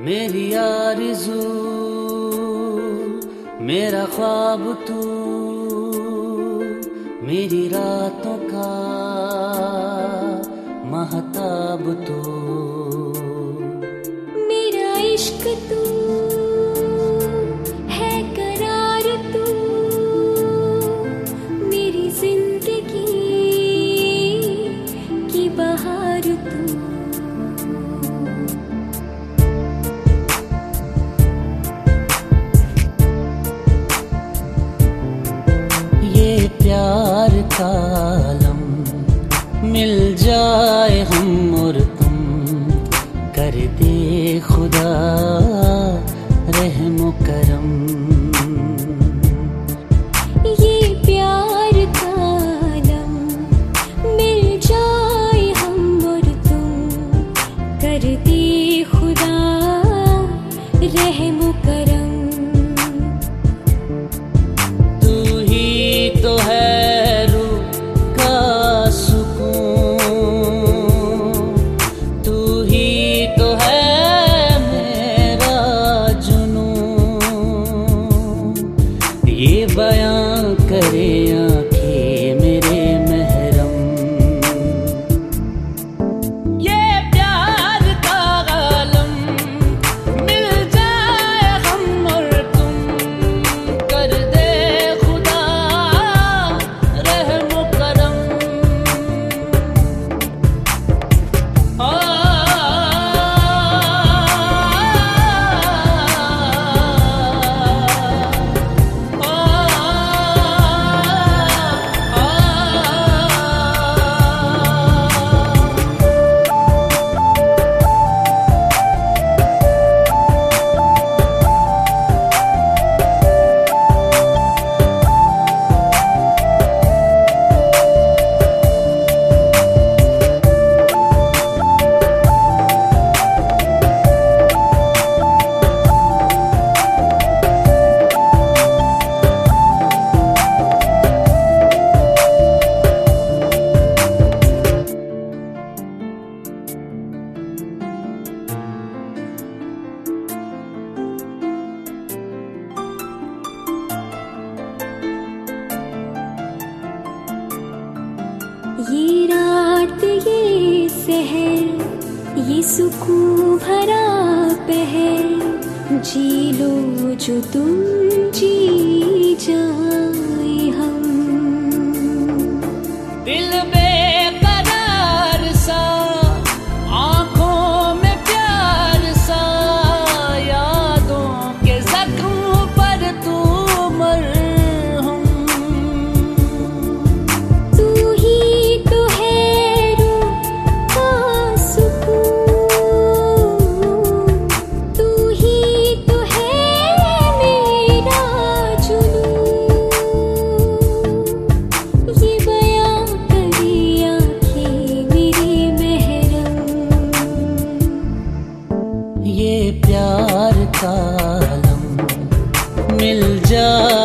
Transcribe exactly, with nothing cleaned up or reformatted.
मेरी आरज़ू मेरा ख्वाब तू, मेरी रातों का महताब तू, मेरा इश्क तू है करार तू, मेरी जिंदगी की बहार तू। प्यार का आलम मिल जाए हम और तुम, कर दे खुदा रहम करम। ये प्यार का आलम मिल जाए हम और तुम, कर दे खुदा रहम करम। तो है रूह का सुकून, तू ही तो है मेरा जुनून, ये बयां करे आंखें मेरे महरम। ये प्यार का आलम मिल जाए हम और तुम, कर दे ये रात ये सहर ये सुकून भरा पहर, जी लो जो तुम जी जाए हम। दिल बेकरार सा, आंखों में प्यार सा, यादों के जख्म पर तू मरहम। ये प्यार का आलम मिल जा